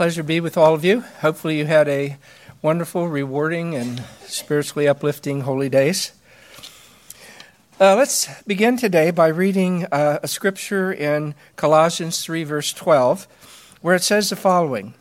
Pleasure to be with all of you. Hopefully you had a wonderful, rewarding, and spiritually uplifting holy days. Let's begin today by reading a scripture in Colossians 3, verse 12, where it says the following: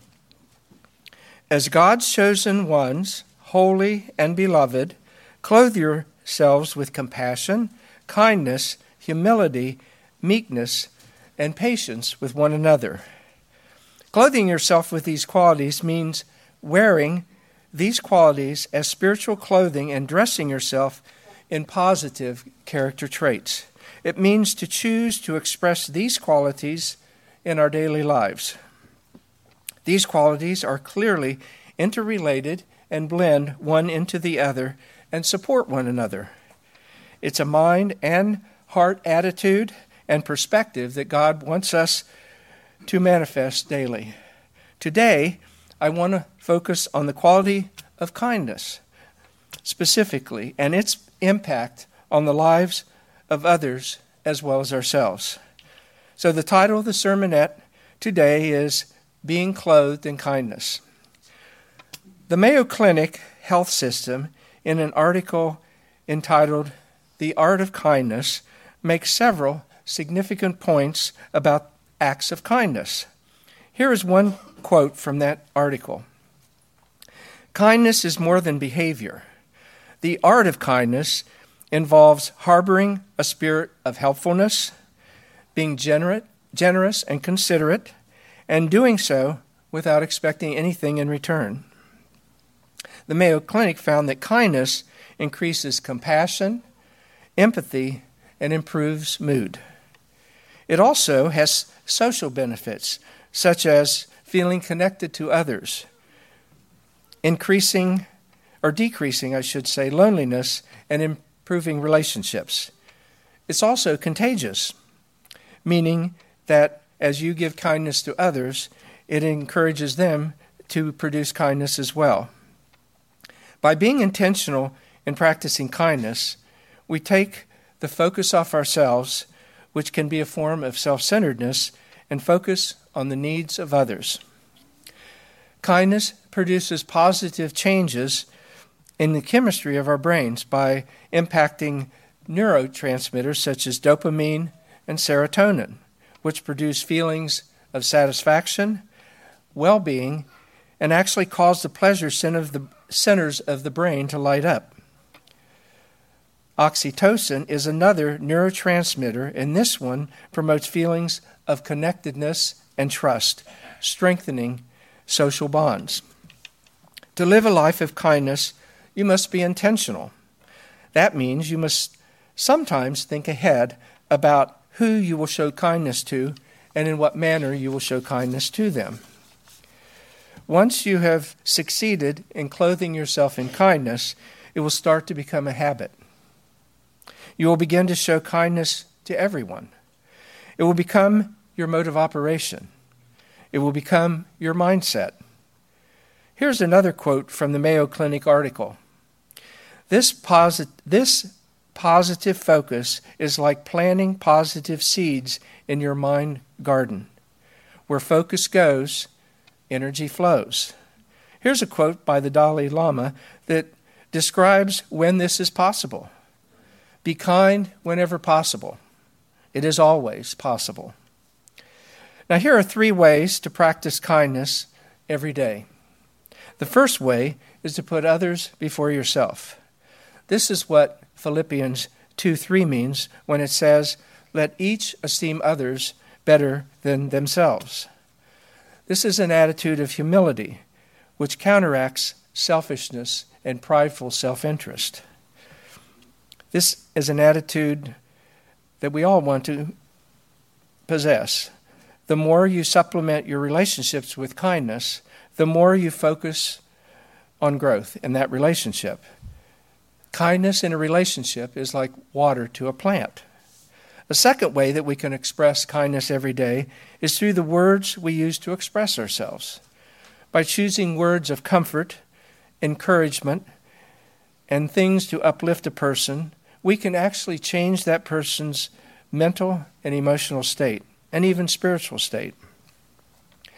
As God's chosen ones, holy and beloved, clothe yourselves with compassion, kindness, humility, meekness, and patience with one another. Clothing yourself with these qualities means wearing these qualities as spiritual clothing and dressing yourself in positive character traits. It means to choose to express these qualities in our daily lives. These qualities are clearly interrelated and blend one into the other and support one another. It's a mind and heart attitude and perspective that God wants us to manifest daily. Today, I want to focus on the quality of kindness, specifically, and its impact on the lives of others as well as ourselves. So the title of the sermonette today is Being Clothed in Kindness. The Mayo Clinic Health System, in an article entitled The Art of Kindness, makes several significant points about acts of kindness. Here is one quote from that article. Kindness is more than behavior. The art of kindness involves harboring a spirit of helpfulness, being generous and considerate, and doing so without expecting anything in return. The Mayo Clinic found that kindness increases compassion, empathy, and improves mood. It also has social benefits, such as feeling connected to others, decreasing, loneliness, and improving relationships. It's also contagious, meaning that as you give kindness to others, it encourages them to produce kindness as well. By being intentional in practicing kindness, we take the focus off ourselves, which can be a form of self-centeredness, and focus on the needs of others. Kindness produces positive changes in the chemistry of our brains by impacting neurotransmitters such as dopamine and serotonin, which produce feelings of satisfaction, well-being, and actually cause the pleasure centers of the brain to light up. Oxytocin is another neurotransmitter, and this one promotes feelings of connectedness and trust, strengthening social bonds. To live a life of kindness, you must be intentional. That means you must sometimes think ahead about who you will show kindness to and in what manner you will show kindness to them. Once you have succeeded in clothing yourself in kindness, it will start to become a habit. You will begin to show kindness to everyone. It will become your mode of operation. It will become your mindset. Here's another quote from the Mayo Clinic article. This positive focus is like planting positive seeds in your mind garden. Where focus goes, energy flows. Here's a quote by the Dalai Lama that describes when this is possible. Be kind whenever possible. It is always possible. Now, here are 3 ways to practice kindness every day. The first way is to put others before yourself. This is what Philippians 2:3 means when it says, "Let each esteem others better than themselves." This is an attitude of humility, which counteracts selfishness and prideful self-interest. This is an attitude that we all want to possess. The more you supplement your relationships with kindness, the more you focus on growth in that relationship. Kindness in a relationship is like water to a plant. A second way that we can express kindness every day is through the words we use to express ourselves. By choosing words of comfort, encouragement, and things to uplift a person, we can actually change that person's mental and emotional state, and even spiritual state.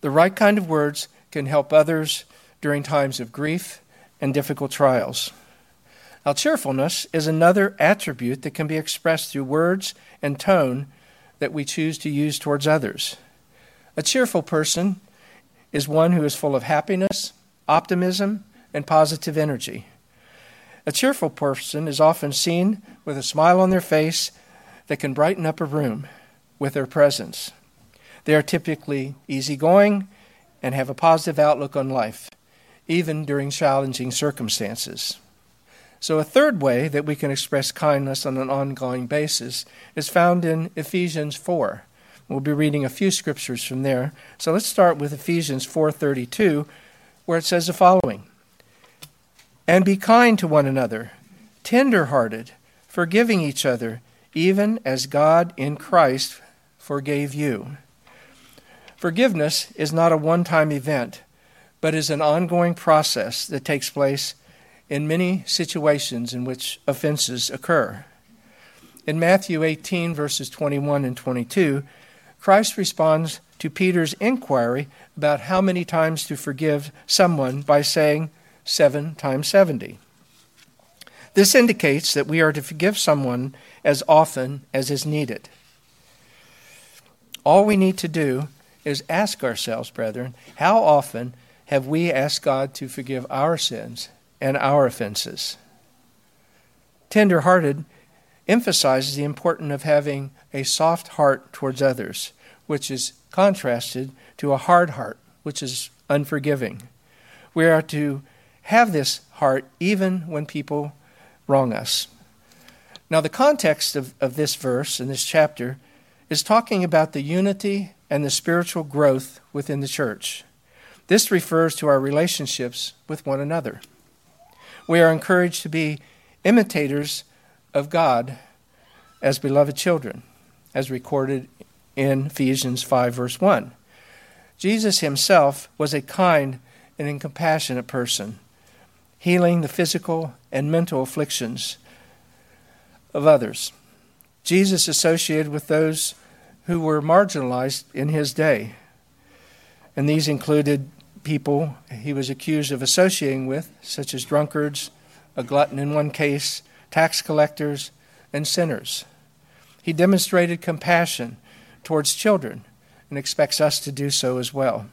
The right kind of words can help others during times of grief and difficult trials. Now, cheerfulness is another attribute that can be expressed through words and tone that we choose to use towards others. A cheerful person is one who is full of happiness, optimism, and positive energy. A cheerful person is often seen with a smile on their face that can brighten up a room with their presence. They are typically easygoing and have a positive outlook on life, even during challenging circumstances. So a third way that we can express kindness on an ongoing basis is found in Ephesians 4. We'll be reading a few scriptures from there. So let's start with Ephesians 4:32, where it says the following: "And be kind to one another, tender-hearted, forgiving each other, even as God in Christ forgave you." Forgiveness is not a one-time event, but is an ongoing process that takes place in many situations in which offenses occur. In Matthew 18, verses 21 and 22, Christ responds to Peter's inquiry about how many times to forgive someone by saying 7 times 70. This indicates that we are to forgive someone as often as is needed. All we need to do is ask ourselves, brethren, how often have we asked God to forgive our sins and our offenses? Tender-hearted emphasizes the importance of having a soft heart towards others, which is contrasted to a hard heart, which is unforgiving. We are to have this heart even when people wrong us. Now, the context of this verse in this chapter is talking about the unity and the spiritual growth within the church. This refers to our relationships with one another. We are encouraged to be imitators of God as beloved children, as recorded in Ephesians 5, verse 1. Jesus himself was a kind and compassionate person, healing the physical and mental afflictions of others. Jesus associated with those who were marginalized in his day, and these included people he was accused of associating with, such as drunkards, a glutton in one case, tax collectors, and sinners. He demonstrated compassion towards children and expects us to do so as well.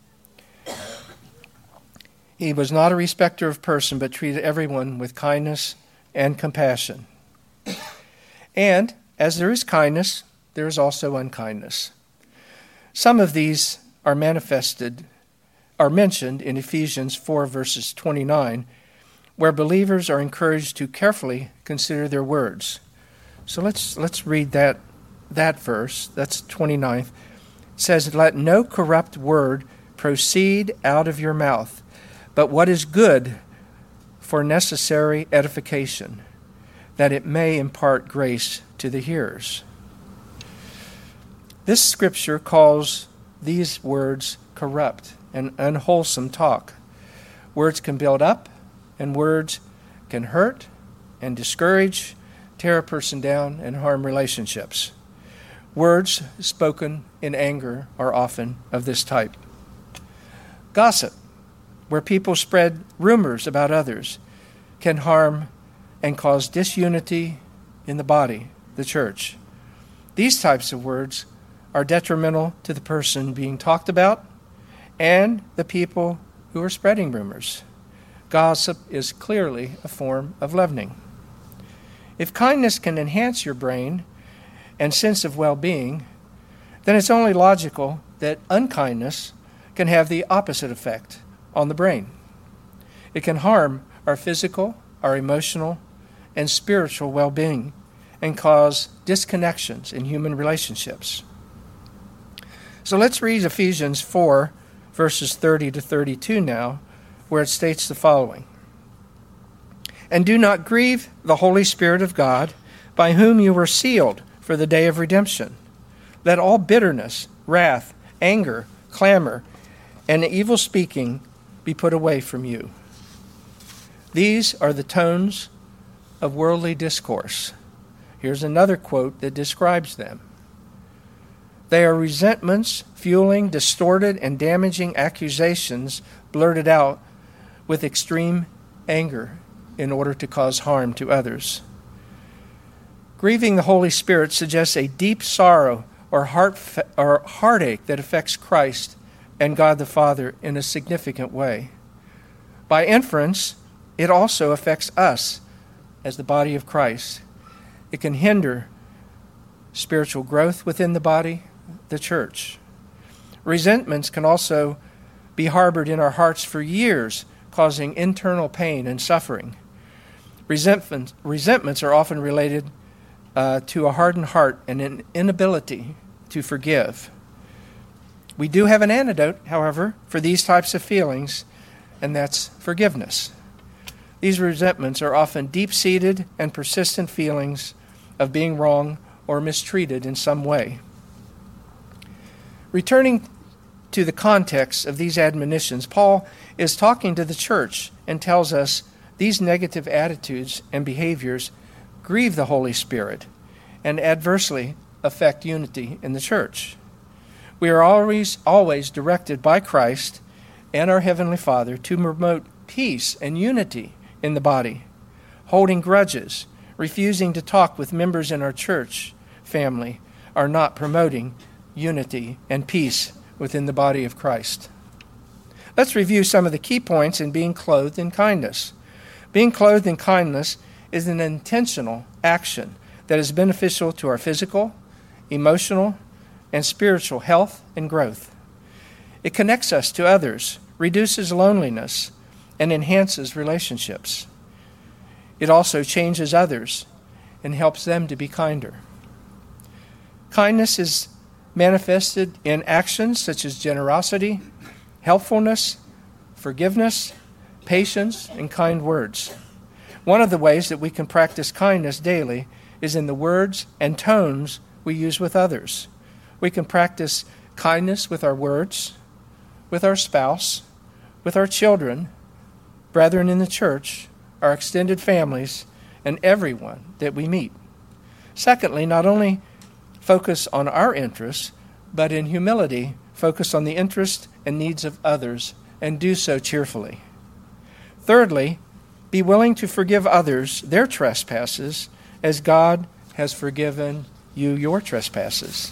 He was not a respecter of person, but treated everyone with kindness and compassion. And as there is kindness, there is also unkindness. Some of these are mentioned in Ephesians 4, verses 29, where believers are encouraged to carefully consider their words. So let's read that verse. That's 29th. It says, "Let no corrupt word proceed out of your mouth, but what is good for necessary edification, that it may impart grace to the hearers." This scripture calls these words corrupt and unwholesome talk. Words can build up, and words can hurt and discourage, tear a person down, and harm relationships. Words spoken in anger are often of this type. Gossip, where people spread rumors about others, can harm and cause disunity in the body, the church. These types of words are detrimental to the person being talked about and the people who are spreading rumors. Gossip is clearly a form of leavening. If kindness can enhance your brain and sense of well-being, then it's only logical that unkindness can have the opposite effect on the brain. It can harm our physical, our emotional, and spiritual well-being and cause disconnections in human relationships. So let's read Ephesians 4, verses 30 to 32 now, where it states the following: "And do not grieve the Holy Spirit of God, by whom you were sealed for the day of redemption. Let all bitterness, wrath, anger, clamor, and evil speaking be put away from you." These are the tones of worldly discourse. Here's another quote that describes them. They are resentments fueling distorted and damaging accusations blurted out with extreme anger in order to cause harm to others. Grieving the Holy Spirit suggests a deep sorrow or heartache that affects Christ and God the Father in a significant way. By inference, it also affects us as the body of Christ. It can hinder spiritual growth within the body, the church. Resentments can also be harbored in our hearts for years, causing internal pain and suffering. Resentments are often related to a hardened heart and an inability to forgive. We do have an antidote, however, for these types of feelings, and that's forgiveness. These resentments are often deep-seated and persistent feelings of being wrong or mistreated in some way. Returning to the context of these admonitions, Paul is talking to the church and tells us these negative attitudes and behaviors grieve the Holy Spirit and adversely affect unity in the church. We are always directed by Christ and our Heavenly Father to promote peace and unity in the body. Holding grudges, refusing to talk with members in our church family are not promoting unity and peace within the body of Christ. Let's review some of the key points in being clothed in kindness. Being clothed in kindness is an intentional action that is beneficial to our physical, emotional, and spiritual health and growth. It connects us to others, reduces loneliness, and enhances relationships. It also changes others and helps them to be kinder. Kindness is manifested in actions such as generosity, helpfulness, forgiveness, patience, and kind words. One of the ways that we can practice kindness daily is in the words and tones we use with others. We can practice kindness with our words, with our spouse, with our children, brethren in the church, our extended families, and everyone that we meet. Secondly, not only focus on our interests, but in humility, focus on the interests and needs of others, and do so cheerfully. Thirdly, be willing to forgive others their trespasses as God has forgiven you your trespasses.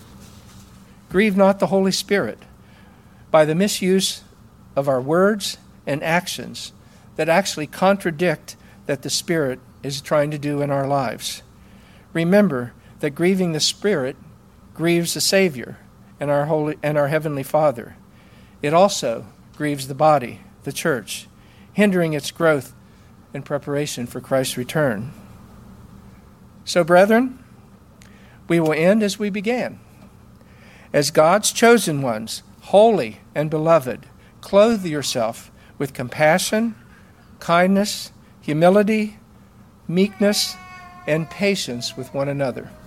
Grieve not the Holy Spirit by the misuse of our words and actions that actually contradict that the Spirit is trying to do in our lives. Remember that grieving the Spirit grieves the Savior and our Heavenly Father. It also grieves the body, the church, hindering its growth in preparation for Christ's return. So, brethren, we will end as we began. As God's chosen ones, holy and beloved, clothe yourself with compassion, kindness, humility, meekness, and patience with one another.